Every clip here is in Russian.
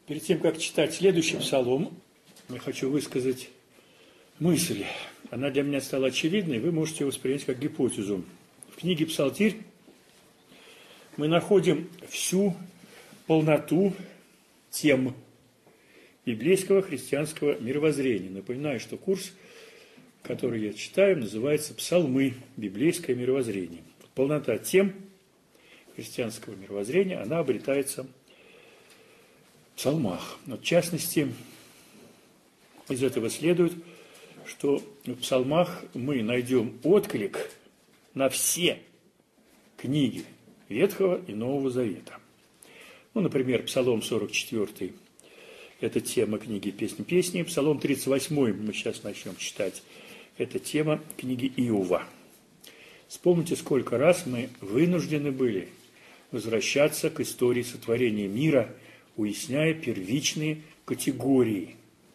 Перед тем, как читать следующий псалом, я хочу высказать мысль. Она для меня стала очевидной, вы можете ее воспринять как гипотезу. В книге «Псалтирь» мы находим всю полноту тем библейского христианского мировоззрения. Напоминаю, что курс, который я читаю, называется «Псалмы. Библейское мировоззрение». Полнота тем христианского мировоззрения, она обретается в псалмах. Но в частности, из этого следует, что в псалмах мы найдем отклик на все книги Ветхого и Нового Завета. Ну, например, Псалом 44 – это тема книги «Песни». Псалом 38 мы сейчас начнем читать – это тема книги Иова. Вспомните, сколько раз мы вынуждены были возвращаться к истории сотворения мира, уясняя первичные категории.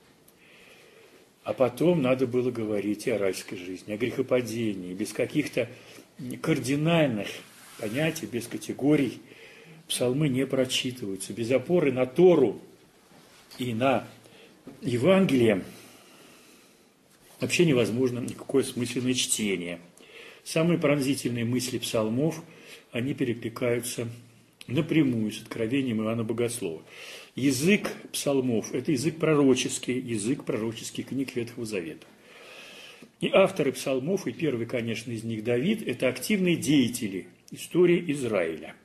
А потом надо было говорить и о райской жизни, о грехопадении, без каких-то кардинальных понятий, без категорий. Псалмы не прочитываются. Без опоры на Тору и на Евангелие вообще невозможно никакое смысленное чтение. Самые пронзительные мысли псалмов, они перекликаются напрямую с откровением Иоанна Богослова. Язык псалмов – это язык пророческих книг Ветхого Завета. И авторы псалмов, и первый, конечно, из них Давид – это активные деятели истории Израиля.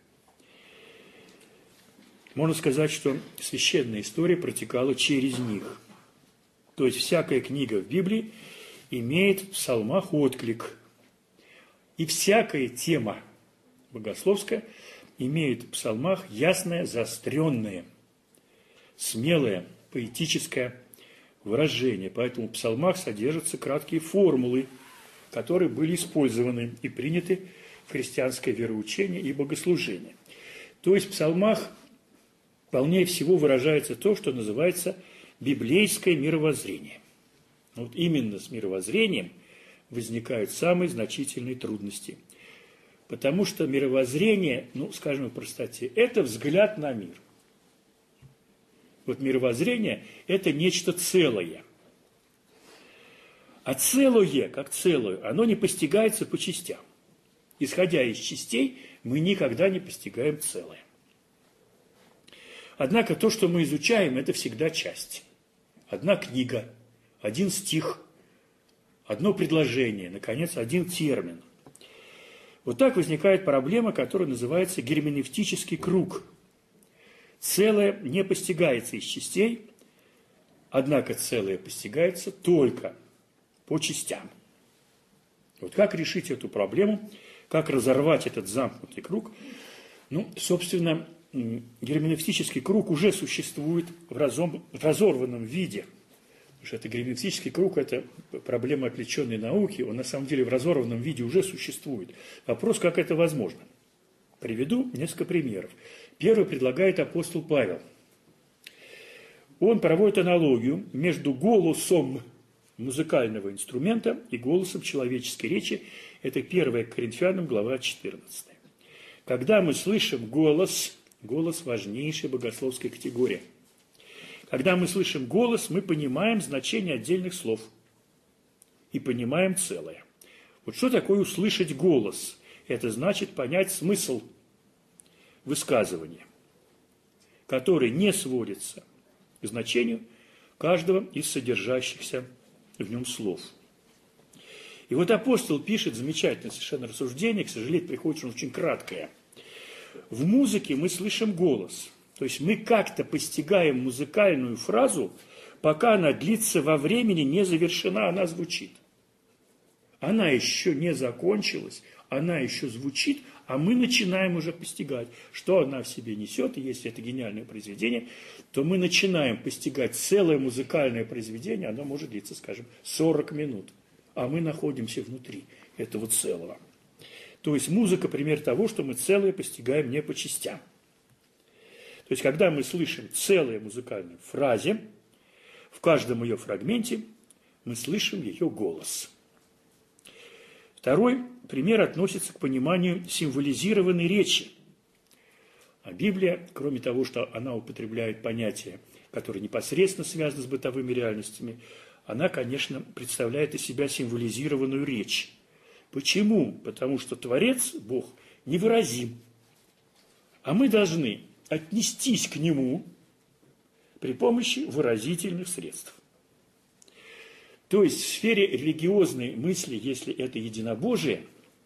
Можно сказать, что священная история протекала через них. То есть всякая книга в Библии имеет в псалмах отклик. И всякая тема богословская имеет в псалмах ясное, заостренное, смелое, поэтическое выражение. Поэтому в псалмах содержатся краткие формулы, которые были использованы и приняты в христианское вероучение и богослужение. То есть в псалмах полнее всего выражается то, что называется библейское мировоззрение. Вот именно с мировоззрением возникают самые значительные трудности. Потому что мировоззрение, скажем в простоте, это взгляд на мир. Вот мировоззрение – это нечто целое. А целое, как целое, оно не постигается по частям. Исходя из частей, мы никогда не постигаем целое. Однако то, что мы изучаем, это всегда часть. Одна книга, один стих, одно предложение, наконец, один термин. Вот так возникает проблема, которая называется герменевтический круг. Целое не постигается из частей, однако целое постигается только по частям. Вот как решить эту проблему, как разорвать этот замкнутый круг? Собственно, герменевтический круг уже существует в разорванном виде. Потому что это герменевтический круг – это проблема отвлеченной науки, он на самом деле в разорванном виде уже существует. Вопрос, как это возможно. Приведу несколько примеров. Первый предлагает апостол Павел. Он проводит аналогию между голосом музыкального инструмента и голосом человеческой речи. Это 1 Коринфянам, глава 14. Когда мы слышим голос важнейшая богословская категория. Когда мы слышим голос, мы понимаем значение отдельных слов и понимаем целое. Вот что такое услышать голос? Это значит понять смысл высказывания, который не сводится к значению каждого из содержащихся в нем слов. И вот апостол пишет замечательное совершенно рассуждение, к сожалению, приходит оно очень краткое. В музыке мы слышим голос. То есть мы как-то постигаем музыкальную фразу, пока она длится во времени, не завершена, она звучит. Она еще не закончилась, она еще звучит, а мы начинаем уже постигать, что она в себе несет. И если это гениальное произведение, то мы начинаем постигать целое музыкальное произведение, оно может длиться, скажем, 40 минут. А мы находимся внутри этого целого. То есть музыка – пример того, что мы целое постигаем не по частям. То есть, когда мы слышим целую музыкальную фразе, в каждом ее фрагменте мы слышим ее голос. Второй пример относится к пониманию символизированной речи. А Библия, кроме того, что она употребляет понятия, которые непосредственно связаны с бытовыми реальностями, она, конечно, представляет из себя символизированную речь. Почему? Потому что Творец, Бог, невыразим. А мы должны отнестись к Нему при помощи выразительных средств. То есть в сфере религиозной мысли, если это единобожие,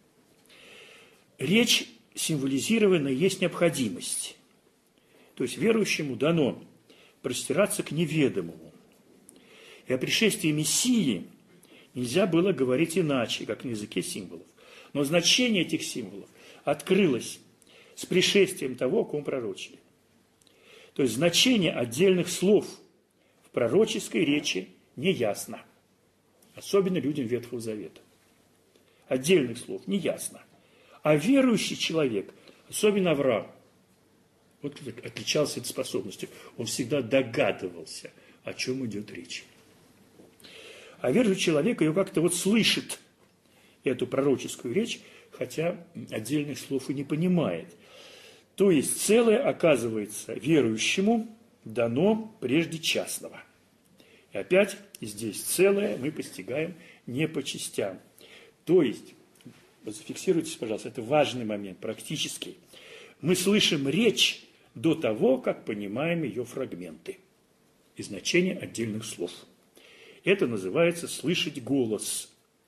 речь символизированная есть необходимость. То есть верующему дано простираться к неведомому. И о пришествии Мессии нельзя было говорить иначе, как на языке символов. Но значение этих символов открылось с пришествием того, о ком пророчили. То есть значение отдельных слов в пророческой речи не ясно. Особенно людям Ветхого Завета. Отдельных слов не ясно. А верующий человек, особенно Авраам, вот отличался этой способностью. Он всегда догадывался, о чем идет речь. А верующий человек ее как-то вот слышит, эту пророческую речь, хотя отдельных слов и не понимает. То есть целое, оказывается, верующему дано прежде частного. И опять здесь целое мы постигаем не по частям. То есть, зафиксируйтесь, пожалуйста, это важный момент, практический. Мы слышим речь до того, как понимаем ее фрагменты и значение отдельных слов. Это называется слышать голос.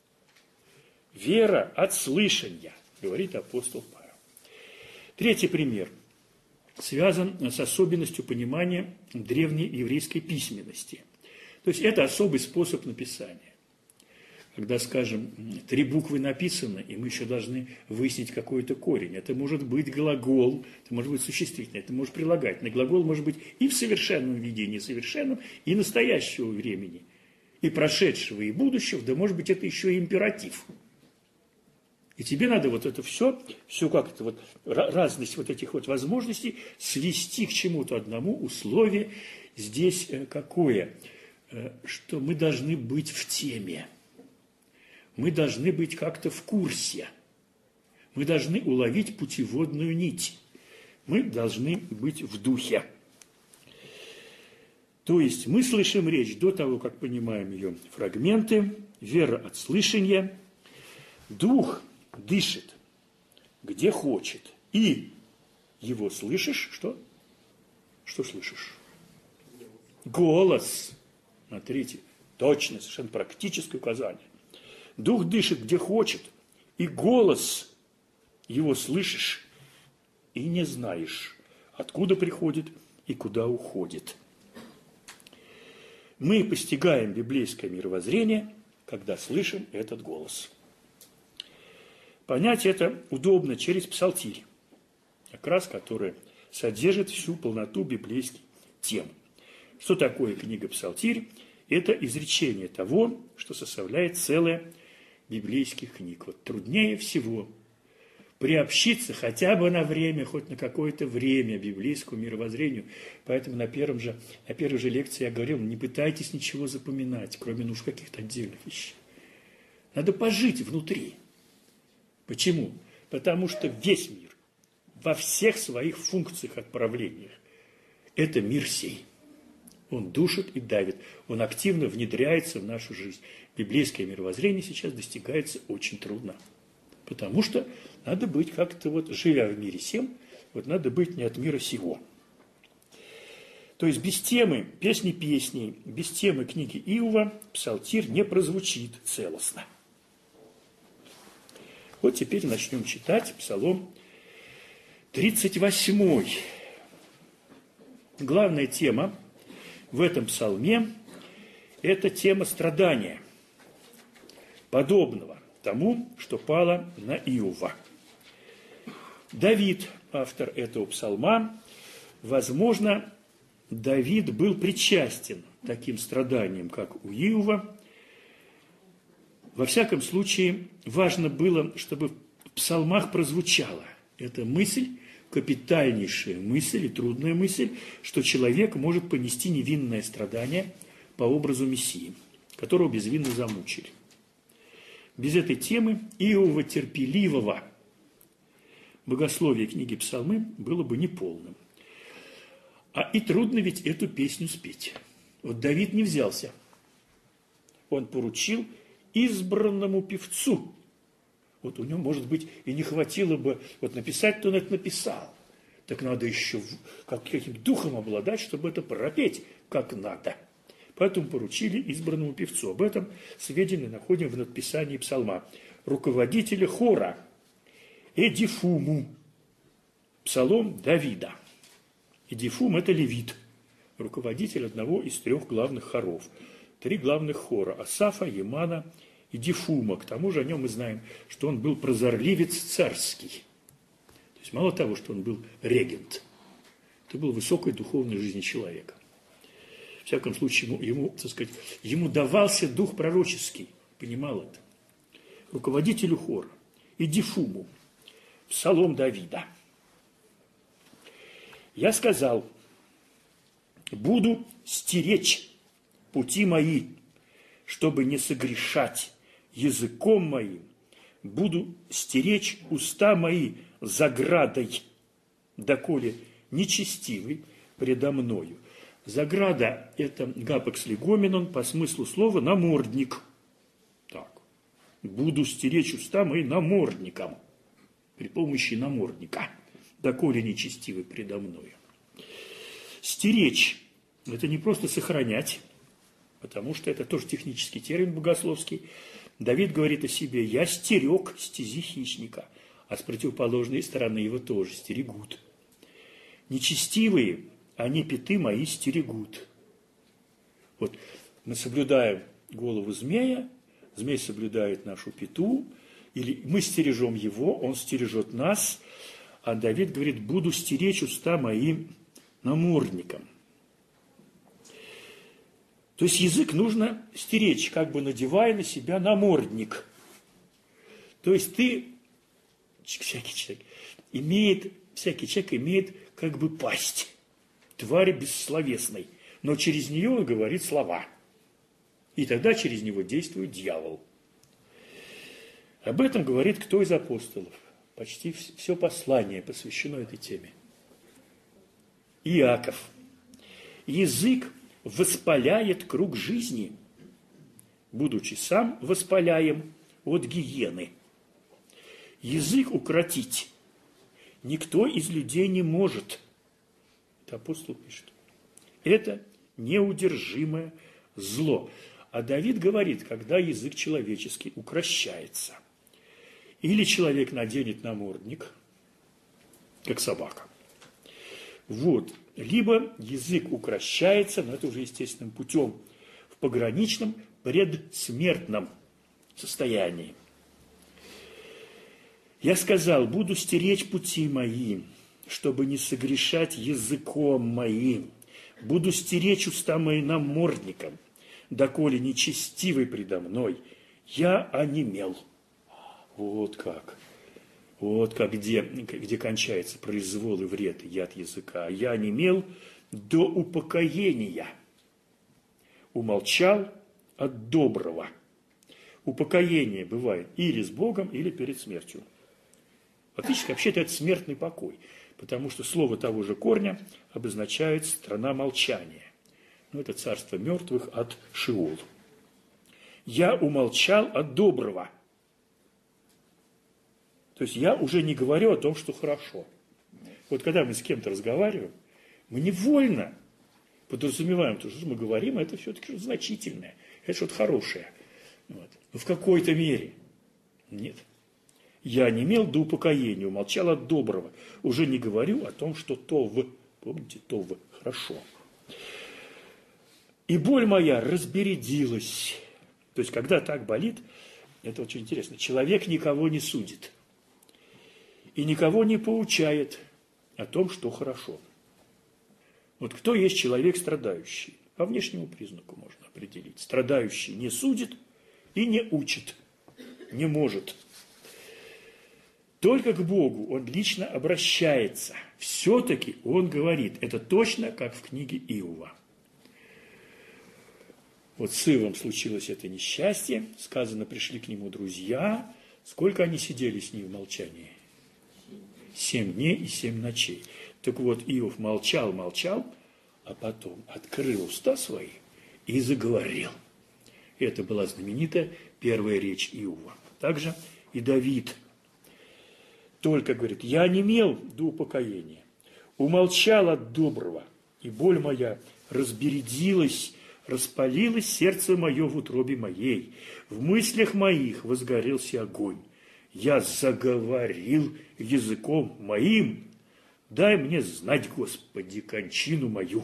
Вера от слышания, говорит апостол Павел. Третий пример связан с особенностью понимания древней еврейской письменности. То есть это особый способ написания. Когда, скажем, 3 буквы написаны, и мы еще должны выяснить какой-то корень. Это может быть глагол, это может быть существительное, это может прилагательное. Глагол может быть и в совершенном виде, и несовершенном, и настоящего времени, и прошедшего, и будущего, да может быть это еще и императив. И тебе надо вот это все как-то вот разность вот этих вот возможностей свести к чему-то одному. Условие здесь какое? Что мы должны быть в теме. Мы должны быть как-то в курсе. Мы должны уловить путеводную нить. Мы должны быть в духе. То есть мы слышим речь до того, как понимаем ее фрагменты, вера от слышания, дух дышит, где хочет, и его слышишь, что? Что слышишь? Голос. Смотрите, точное, совершенно практическое указание. Дух дышит, где хочет, и голос его слышишь, и не знаешь, откуда приходит и куда уходит. Мы постигаем библейское мировоззрение, когда слышим этот голос. Понять это удобно через псалтирь, как раз который содержит всю полноту библейских тем. Что такое книга «Псалтирь»? Это изречение того, что составляет целое библейских книг. Вот труднее всего приобщиться хотя бы на время, хоть на какое-то время библейскому мировоззрению. Поэтому на первой же лекции я говорил, не пытайтесь ничего запоминать, кроме каких-то отдельных вещей. Надо пожить внутри. Почему? Потому что весь мир во всех своих функциях, отправлениях – это мир сей. Он душит и давит, он активно внедряется в нашу жизнь. Библейское мировоззрение сейчас достигается очень трудно. Потому что надо быть как-то вот, живя в мире сем, вот надо быть не от мира сего. То есть без темы песней, без темы книги Иова псалтирь не прозвучит целостно. Вот теперь начнем читать Псалом 38. Главная тема в этом псалме – это тема страдания, подобного тому, что пало на Иова. Давид, автор этого псалма, возможно, Давид был причастен к таким страданиям, как у Иова. Во всяком случае, важно было, чтобы в псалмах прозвучала эта мысль, капитальнейшая мысль и трудная мысль, что человек может понести невинное страдание по образу Мессии, которого безвинно замучили. Без этой темы Иова терпеливого богословие книги Псалмы было бы неполным. А и трудно ведь эту песню спеть. Вот Давид не взялся. Он поручил избранному певцу. Вот у него, может быть, и не хватило бы, вот написать-то он это написал. Так надо еще каким духом обладать, чтобы это пропеть как надо. Поэтому поручили избранному певцу. Об этом сведения находим в надписании псалма. Руководителя хора Эдифуму. Псалом Давида. Эдифум – это левит, руководитель одного из 3 главных хоров. 3 главных хора – Асафа, Емана и Дифума. К тому же о нем мы знаем, что он был прозорливец царский. То есть мало того, что он был регент, это был высокой духовной жизни человека. В всяком случае, ему давался дух пророческий, понимал это. Руководителю хора и Дифуму, псалом Давида. Я сказал, буду стеречь пути мои, чтобы не согрешать языком моим, буду стеречь уста мои заградой, доколе нечестивый предо мною. Заграда – это гапекс легоменон, по смыслу слова намордник. Так. Буду стеречь уста мои намордником, при помощи намордника, доколе нечестивый предо мною. Стеречь – это не просто сохранять, потому что это тоже технический термин богословский. Давид говорит о себе: «Я стерег стези хищника», а с противоположной стороны его тоже стерегут. Нечестивые, они пяты мои стерегут. Вот мы соблюдаем голову змея, змей соблюдает нашу пяту, или мы стережем его, он стережет нас, а Давид говорит: буду стеречь уста мои намордником. То есть язык нужно стеречь, как бы надевая на себя намордник. То есть всякий человек имеет как бы пасть, твари бессловесной, но через нее он говорит слова. И тогда через него действует дьявол. Об этом говорит кто из апостолов? Почти все послание посвящено этой теме. Иаков. Язык воспаляет круг жизни, будучи сам воспаляем от гиены. Язык укротить никто из людей не может. Это апостол пишет. Это неудержимое зло. А Давид говорит, когда язык человеческий укрощается. Или человек наденет намордник, как собака. Вот. Либо язык укрощается, но это уже естественным путем, в пограничном предсмертном состоянии. Я сказал, буду стеречь пути мои, чтобы не согрешать языком моим. Буду стеречь уста мои намордником, доколе нечестивый предо мной, я онемел. Вот как. Вот как, где кончается произвол и вред, и яд языка. Я онемел до упокоения. Умолчал от доброго. Упокоение бывает или с Богом, или перед смертью. Фактически, вообще-то, это смертный покой, потому что слово того же корня обозначает страна молчания. Ну, это царство мертвых от Шиол. Я умолчал от доброго. То есть я уже не говорю о том, что хорошо. Вот когда мы с кем-то разговариваем, мы невольно подразумеваем, то, что мы говорим, это все-таки что-то значительное, это что-то хорошее. Вот. Но в какой-то мере. Нет. Я онемел до упокоения, умолчал от доброго. Уже не говорю о том, что помните, хорошо. И боль моя разбередилась. То есть, когда так болит, это очень интересно, человек никого не судит. И никого не поучает о том, что хорошо. Вот кто есть человек страдающий? По внешнему признаку можно определить. Страдающий не судит и не учит, не может. Только к Богу он лично обращается. Все-таки он говорит. Это точно как в книге Иова. Вот с Иовом случилось это несчастье. Сказано, пришли к нему друзья. Сколько они сидели с ним в молчании? 7 дней и 7 ночей. Так вот, Иов молчал, а потом открыл уста свои и заговорил. Это была знаменитая первая речь Иова. Также и Давид только говорит: я онемел до упокоения, умолчал от доброго, и боль моя разбередилась, распалилось сердце мое в утробе моей, в мыслях моих возгорелся огонь. Я заговорил языком моим, дай мне знать, Господи, кончину мою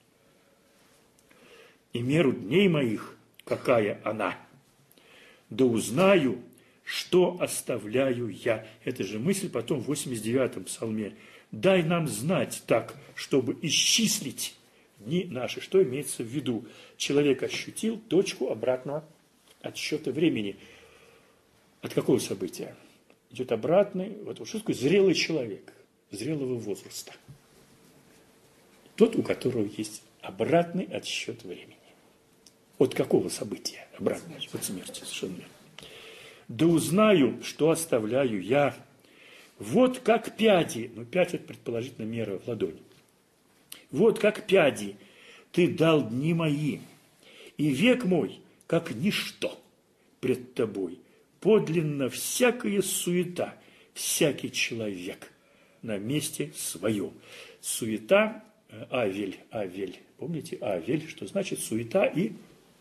и меру дней моих, какая она. Да узнаю, что оставляю я. Это же мысль потом в 89-м псалме. Дай нам знать так, чтобы исчислить дни наши. Что имеется в виду? Человек ощутил точку обратного отсчета времени. От какого события? Идет обратный, вот что такое зрелый человек, зрелого возраста. Тот, у которого есть обратный отсчет времени. От какого события? Обратный от смерти, совершенно верно. Да узнаю, что оставляю я. Вот как пяди, пять это предположительно мера в ладони. Вот как пяди ты дал дни мои, и век мой, как ничто пред тобой. Подлинно всякая суета, всякий человек на месте своем. Суета, авель, помните, авель, что значит суета и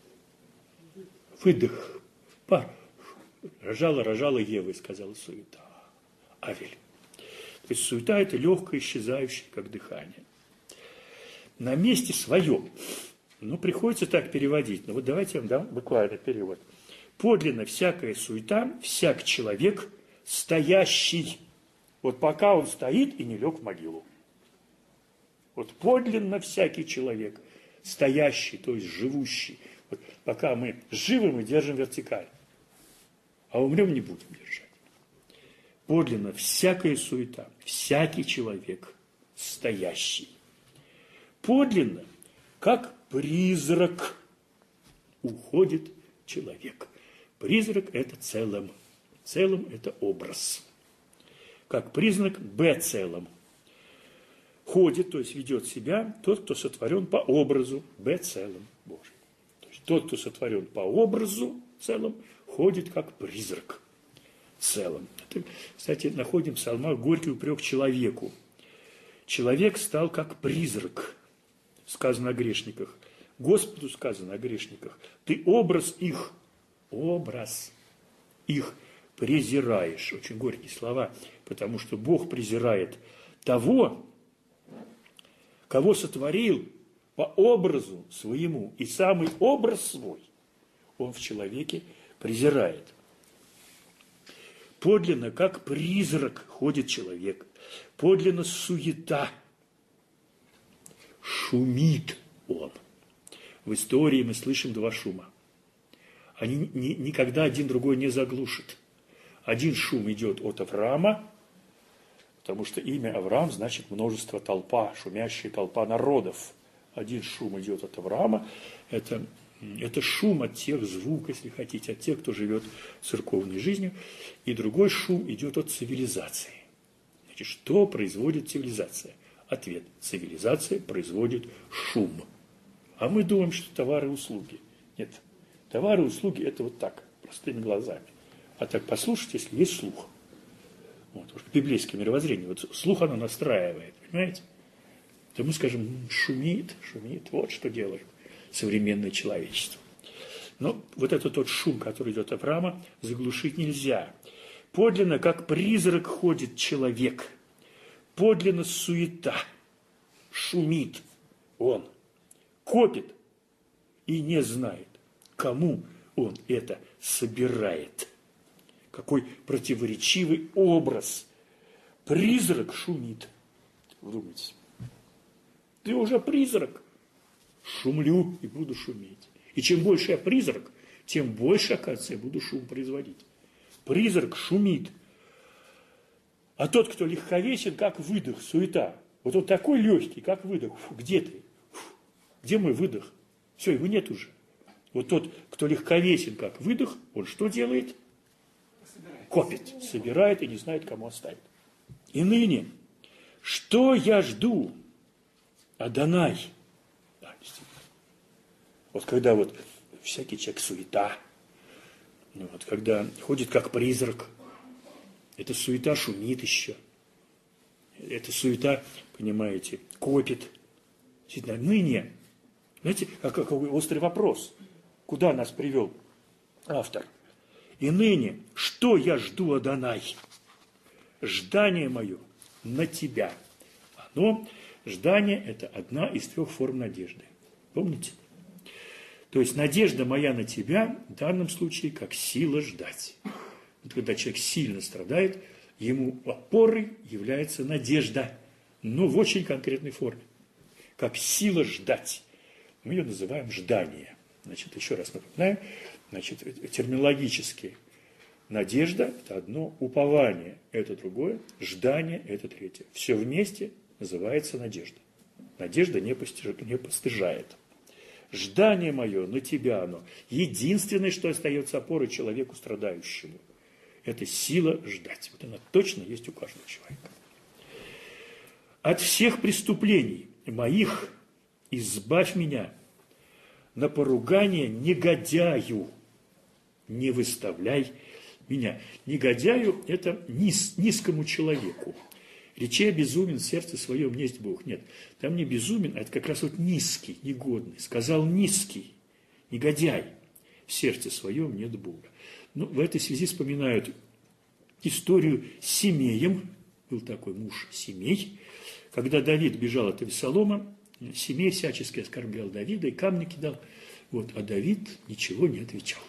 выдох, пар. Рожала Ева и сказала суета. Авель. То есть суета – это легкое, исчезающее, как дыхание. На месте своем. Приходится так переводить. Вот давайте я вам дам буквально перевод. Подлинно всякая суета, всяк человек, стоящий. Вот пока он стоит и не лег в могилу. Вот подлинно всякий человек, стоящий, то есть живущий. Вот пока мы живы, мы держим вертикаль. А умрем, не будем держать. Подлинно всякая суета, всякий человек стоящий. Подлинно, как призрак, уходит человек. Призрак – это целым. Целым – это образ. Как признак Б целым. Ходит, то есть ведет себя тот, кто сотворен по образу Б целым Божьим. То есть тот, кто сотворен по образу целым, ходит как призрак целым. Это, кстати, находим в псалмах горький упрек человеку. Человек стал как призрак, сказано о грешниках. Господу сказано о грешниках. Ты образ их презираешь. Очень горькие слова, потому что Бог презирает того, кого сотворил по образу своему. И самый образ свой он в человеке презирает. Подлинно, как призрак, ходит человек. Подлинно суета. Шумит он. В истории мы слышим два шума. Они никогда один другой не заглушат. Один шум идет от Авраама, потому что имя Авраам значит множество, толпа, шумящая толпа народов. Один шум идет от Авраама, это шум от тех звуков, если хотите, от тех, кто живет церковной жизнью. И другой шум идет от цивилизации. Значит, что производит цивилизация? Ответ. Цивилизация производит шум. А мы думаем, что товары и услуги. Нет. Товары и услуги – это вот так, простыми глазами. А так послушать, если есть слух. Вот, уж библейское мировоззрение. Вот слух оно настраивает, понимаете? То мы скажем, шумит. Вот что делает современное человечество. Но вот это тот шум, который идет от Авраама, заглушить нельзя. Подлинно, как призрак, ходит человек. Подлинно суета. Шумит он. Копит и не знает, кому он это собирает. Какой противоречивый образ. Призрак шумит. Вдумайтесь. Ты уже призрак. Шумлю и буду шуметь. И чем больше я призрак, тем больше, оказывается, я буду шум производить. Призрак шумит. А тот, кто легковесен, как выдох, суета. Вот он такой легкий, как выдох. Фу, где ты? Фу, где мой выдох? Все, его нет уже. Вот тот, кто легковесен, как выдох, он что делает? Копит, собирает и не знает, кому оставить. И ныне, что я жду, Адонай? Да, действительно. Вот когда вот всякий человек суета, вот, когда ходит как призрак, эта суета шумит еще. Эта суета, понимаете, копит. Действительно, ныне, знаете, какой острый вопрос. Куда нас привел автор? И ныне, что я жду, Адонай? Ждание мое на тебя. Оно, ждание, это одна из 3 форм надежды. Помните? То есть надежда моя на тебя в данном случае как сила ждать. Вот когда человек сильно страдает, ему опорой является надежда, но в очень конкретной форме. Как сила ждать. Мы ее называем ждание. Значит, еще раз напоминаю, значит, терминологически надежда – это одно, упование – это другое, ждание – это третье. Все вместе называется надежда. Надежда не постыжает. Ждание мое на тебя оно. Единственное, что остается опорой человеку страдающему – это сила ждать. Вот она точно есть у каждого человека. От всех преступлений моих избавь меня, на поругание негодяю не выставляй меня. Негодяю – это низкому человеку. Речи безумен в сердце своем есть Бог. Нет, там не безумен, а это как раз вот низкий, негодный. Сказал низкий, негодяй, в сердце своем нет Бога. Ну, в этой связи вспоминают историю с Семеем. Был такой муж Семей. Когда Давид бежал от Авесолома, Семей всячески оскорблял Давида и камни кидал. Вот, а Давид ничего не отвечал.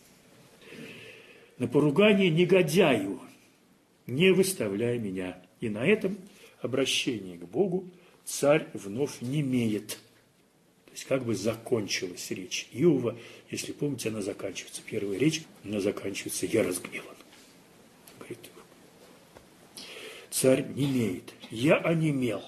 На поругание негодяю не выставляй меня. И на этом обращение к Богу царь вновь немеет. То есть как бы закончилась речь Иова. Если помните, она заканчивается. Первая речь, она заканчивается «я разгневан». Говорит, царь немеет. Я онемел.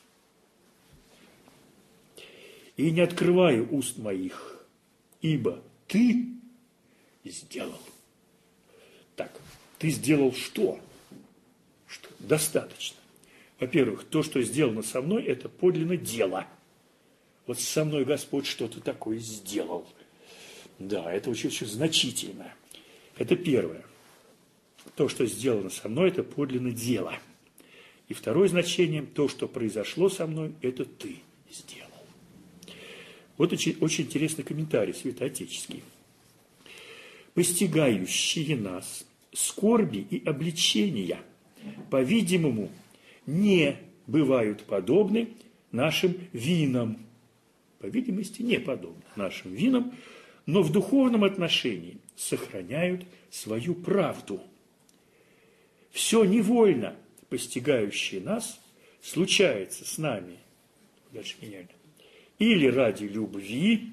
И не открываю уст моих, ибо ты сделал. Так, ты сделал что? Что? Достаточно. Во-первых, то, что сделано со мной, это подлинно дело. Вот со мной Господь что-то такое сделал. Да, это очень значительно. Это первое. То, что сделано со мной, это подлинно дело. И второе значение, то, что произошло со мной, это ты сделал. Вот очень интересный комментарий святоотеческий. Постигающие нас скорби и обличения, по-видимому, не бывают подобны нашим винам. По видимости, не подобны нашим винам, но в духовном отношении сохраняют свою правду. Все невольно постигающее нас случается с нами. Дальше гениально. Или ради любви,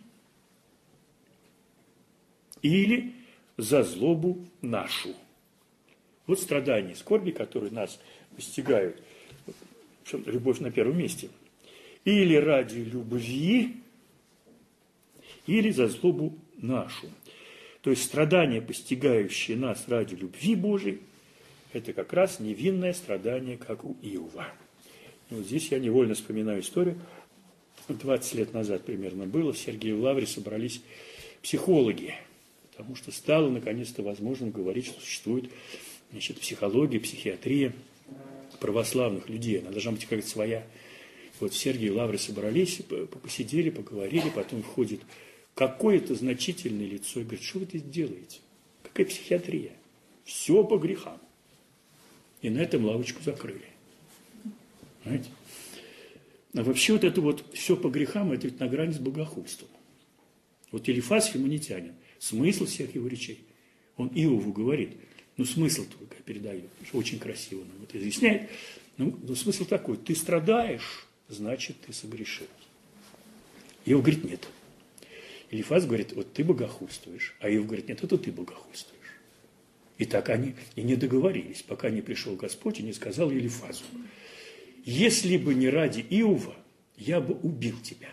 или за злобу нашу. Вот страдания и скорби, которые нас постигают. Любовь на первом месте. Или ради любви, или за злобу нашу. То есть страдания, постигающие нас ради любви Божией, это как раз невинное страдание, как у Иова. И вот здесь я невольно вспоминаю историю. 20 лет назад примерно было, в Сергиевой Лавре собрались психологи, потому что стало наконец-то возможным говорить, что существует, значит, психология, психиатрия православных людей, она должна быть какая-то своя. Вот в Сергиевой Лавре собрались, посидели, поговорили, потом входит какое-то значительное лицо и говорит, что вы здесь делаете? Какая психиатрия? Все по грехам. И на этом лавочку закрыли. Понимаете? А вообще вот это вот все по грехам, это ведь на грани с богохульством. Вот Элифаз Фимонитянин, смысл всех его речей, он Иову говорит, ну смысл только передает, очень красиво нам это изъясняет, но смысл такой, ты страдаешь, значит ты согрешил. Иов говорит, нет. Элифаз говорит, вот ты богохульствуешь, а Иов говорит, нет, это ты богохульствуешь. И так они и не договорились, пока не пришел Господь и не сказал Элифазу, если бы не ради Иова, я бы убил тебя.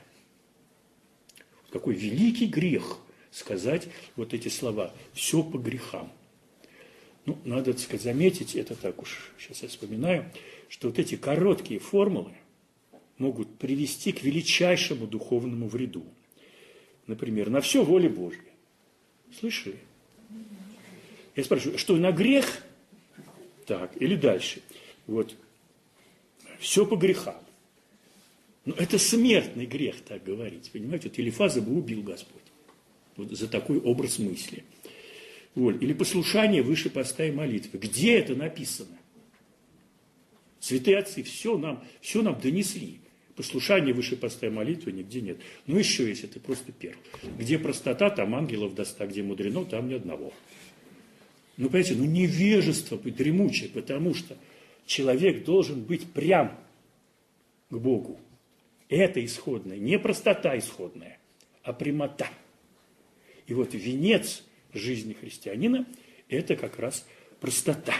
Какой великий грех сказать вот эти слова. Все по грехам. Ну, надо, так сказать, заметить, это так уж, сейчас я вспоминаю, что вот эти короткие формулы могут привести к величайшему духовному вреду. Например, на все воля Божья. Слышали? Я спрашиваю, что на грех? Так, или дальше. Вот. Все по грехам. Но это смертный грех, так говорить. Понимаете, вот Элифаза бы убил Господь. Вот за такой образ мысли. Вот. Или послушание выше поста и молитвы. Где это написано? Святые отцы все нам донесли. Послушание выше поста и молитвы нигде нет. Ну еще есть, это просто перл. Где простота, там ангелов доста, где мудрено, там ни одного. Ну, понимаете, невежество дремучее, потому что человек должен быть прям к Богу. Это исходное, не простота исходная, а прямота. И вот венец жизни христианина – это как раз простота.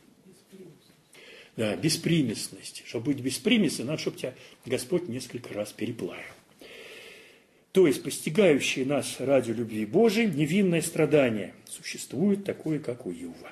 Да, беспримесность. Чтобы быть беспримесным, надо, чтобы тебя Господь несколько раз переплавил. То есть, постигающее нас ради любви Божией, невинное страдание существует такое, как у Иова.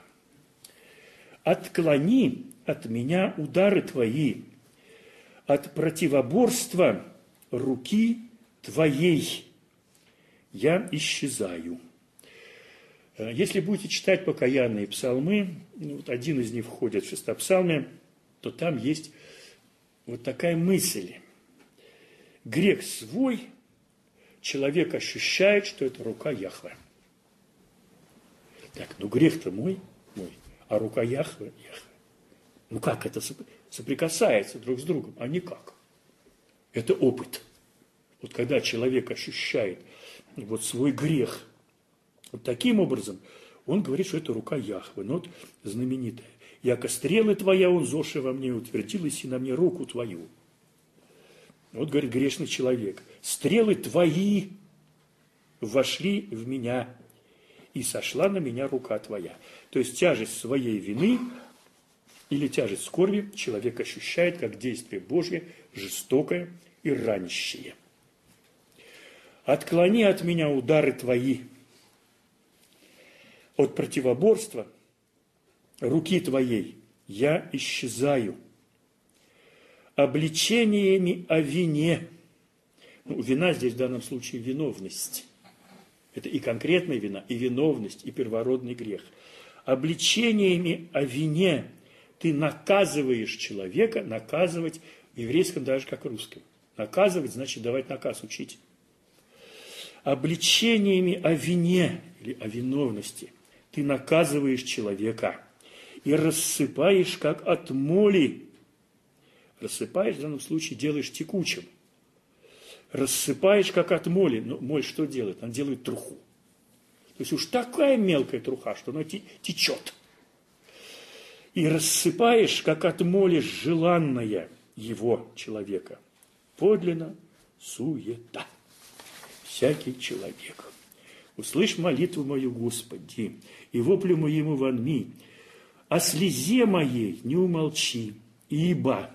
«Отклони от меня удары твои, от противоборства руки твоей я исчезаю». Если будете читать покаянные псалмы, вот один из них входит в шестопсалме, то там есть вот такая мысль. Грех свой, человек ощущает, что это рука Яхве. Так, ну грех-то мой, а рука Яхве. Ну как это соприкасается друг с другом? А никак. Это опыт. Вот когда человек ощущает вот свой грех, вот таким образом он говорит, что это рука Яхве. Ну вот знаменитая. «Яко стрелы твоя, он зоши во мне, утвердилась и на мне руку твою». Вот говорит грешный человек. «Стрелы твои вошли в меня, и сошла на меня рука твоя». То есть тяжесть своей вины или тяжесть скорби человек ощущает как действие Божье, жестокое и ранящее. «Отклони от меня удары твои, от противоборства руки твоей я исчезаю. Обличениями о вине». Ну, вина здесь в данном случае виновность. Это и конкретная вина, и виновность, и первородный грех. Обличениями о вине ты наказываешь человека, наказывать в еврейском даже как в русском. Наказывать значит давать наказ, учить. Обличениями о вине или о виновности ты наказываешь человека и рассыпаешь, как от моли. Рассыпаешь, в данном случае, делаешь текучим. Рассыпаешь, как от моли. Но моль что делает? Она делает труху. То есть уж такая мелкая труха, что она течет. И рассыпаешь, как от моли, желанное его человека. Подлинно суета. Всякий человек. Услышь молитву мою, Господи, и воплю моему вонми. О слезе моей не умолчи, ибо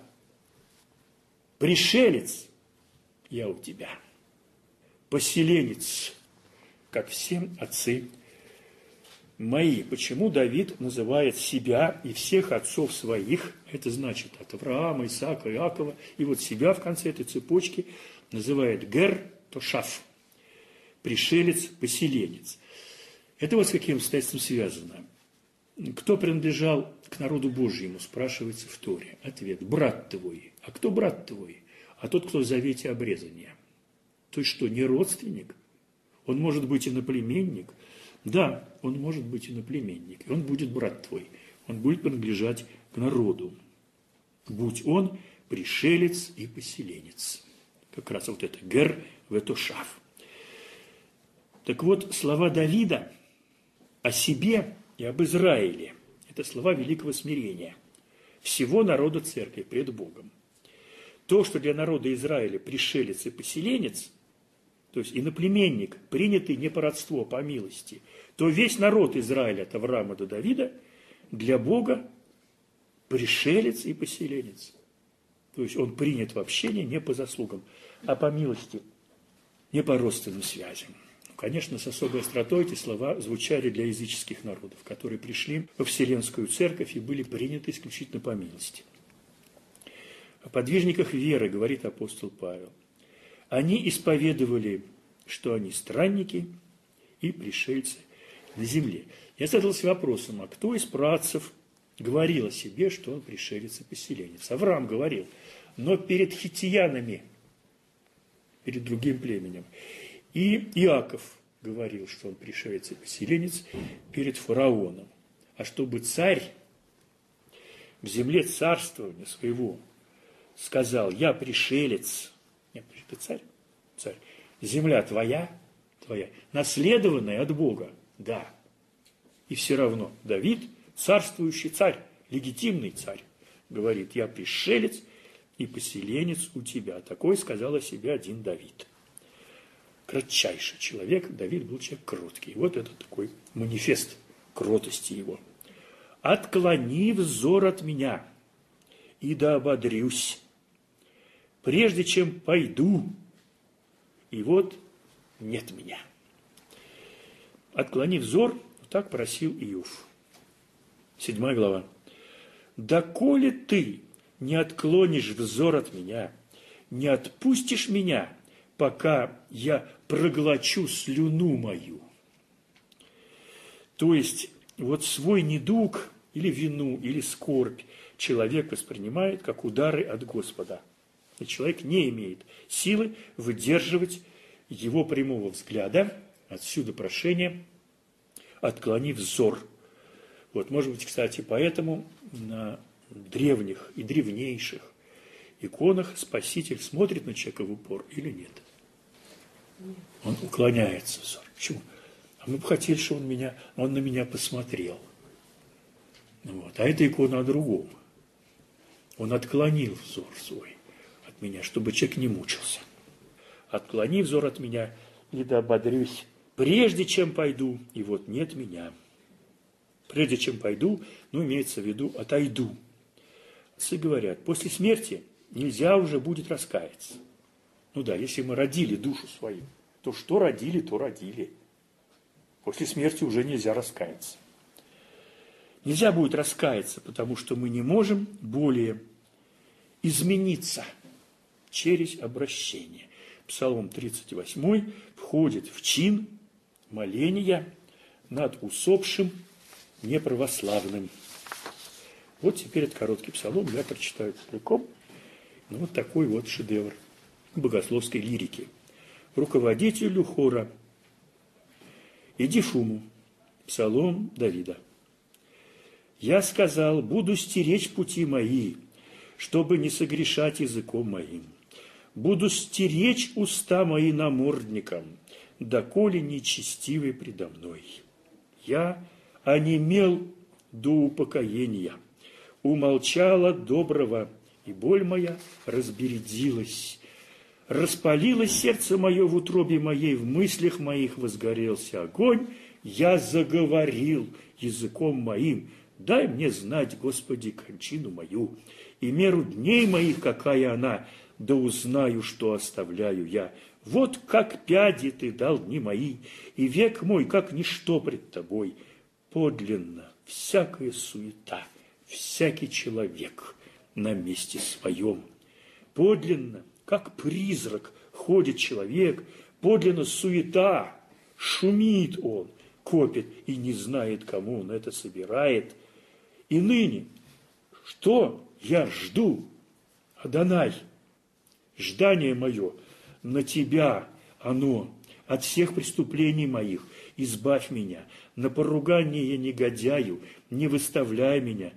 пришелец я у тебя, поселенец, как всем отцы мои. Почему Давид называет себя и всех отцов своих, это значит от Авраама, Исаака, Иакова, и вот себя в конце этой цепочки называет Гер Тошаф, пришелец, поселенец. Это вот с каким обстоятельством связано. Кто принадлежал к народу Божьему, спрашивается в Торе. Ответ: брат твой. А кто брат твой? А тот, кто в завете обрезания. То есть что, не родственник? Он может быть иноплеменник? Да, он может быть иноплеменник. И он будет брат твой. Он будет принадлежать к народу. Будь он пришелец и поселенец. Как раз вот это Гер Ветошав. Так вот, слова Давида о себе и об Израиле – это слова великого смирения всего народа церкви пред Богом. То, что для народа Израиля пришелец и поселенец, то есть иноплеменник, принятый не по родству, а по милости, то весь народ Израиля от Авраама до Давида для Бога пришелец и поселенец. То есть он принят в общение не по заслугам, а по милости, не по родственным связям. Конечно, с особой остротой эти слова звучали для языческих народов, которые пришли во Вселенскую Церковь и были приняты исключительно по милости. О подвижниках веры говорит апостол Павел. Они исповедовали, что они странники и пришельцы на земле. Я задался вопросом, а кто из праотцев говорил о себе, что он пришелец и поселенец? Авраам говорил, но перед хиттиянами, перед другим племенем. И Иаков говорил, что он пришелец и поселенец перед фараоном. А чтобы царь в земле царствования своего сказал, я пришелец, нет, ты царь, царь, земля твоя, наследованная от Бога, да. И все равно Давид, царствующий царь, легитимный царь, говорит, я пришелец и поселенец у тебя. Такой сказал о себе один Давид. Кратчайший человек, Давид был человек кроткий. Вот это такой манифест кротости его. «Отклони взор от меня, и да ободрюсь, прежде чем пойду, и вот нет меня». «Отклони взор», так просил Иов. 7 глава. «Доколе ты не отклонишь взор от меня, не отпустишь меня, пока я проглочу слюну мою». То есть, вот свой недуг или вину, или скорбь человек воспринимает как удары от Господа. И человек не имеет силы выдерживать его прямого взгляда, отсюда прошение «отклони взор». Вот, может быть, кстати, поэтому на древних и древнейших иконах Спаситель смотрит на человека в упор или нет? Он уклоняется взор. Почему? А мы бы хотели, чтобы он на меня посмотрел. Вот. А эта икона о другом. Он отклонил взор свой от меня, чтобы человек не мучился. «Отклони взор от меня, и да ободрюсь, прежде чем пойду, и вот нет меня». Прежде чем пойду, имеется в виду отойду. Отцы говорят, после смерти нельзя уже будет раскаяться. Если мы родили душу свою, то что родили, то родили. После смерти уже нельзя раскаяться. Нельзя будет раскаяться, потому что мы не можем более измениться через обращение. Псалом 38 входит в чин моления над усопшим неправославным. Вот теперь этот короткий псалом я прочитаю целиком. Вот такой вот шедевр богословской лирики. Руководителю хора «Иди шуму», псалом Давида. «Я сказал, буду стеречь пути мои, чтобы не согрешать языком моим. Буду стеречь уста мои намордником, доколе нечестивый предо мной. Я онемел до упокоения, умолчала доброго, и боль моя разбередилась. Распалилось сердце мое в утробе моей, в мыслях моих возгорелся огонь. Я заговорил языком моим, дай мне знать, Господи, кончину мою, и меру дней моих, какая она, да узнаю, что оставляю я. Вот как пяди ты дал дни мои, и век мой, как ничто пред тобой. Подлинно всякая суета, всякий человек на месте своем. Подлинно, как призрак, ходит человек, подлинно суета, шумит он, копит и не знает, кому он это собирает. И ныне, что я жду, Адонай, ждание мое на тебя оно, от всех преступлений моих, избавь меня, на поругание негодяю, не выставляй меня.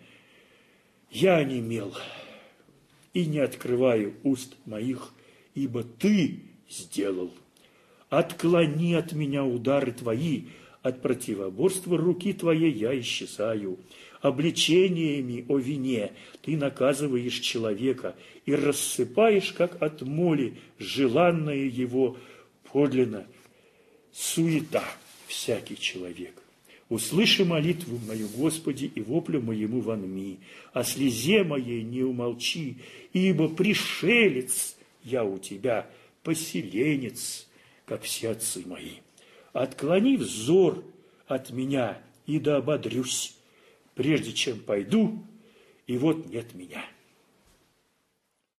Я онемел и не открываю уст моих, ибо ты сделал. Отклони от меня удары твои, от противоборства руки твоей я исчезаю. Обличениями о вине ты наказываешь человека и рассыпаешь, как от моли, желанное его подлинно. Суета всякий человек. Услыши молитву мою, Господи, и воплю моему вонми, о слезе моей не умолчи, ибо пришелец я у тебя, поселенец, как все отцы мои. отклони взор от меня, и да ободрюсь, прежде чем пойду, и вот нет меня».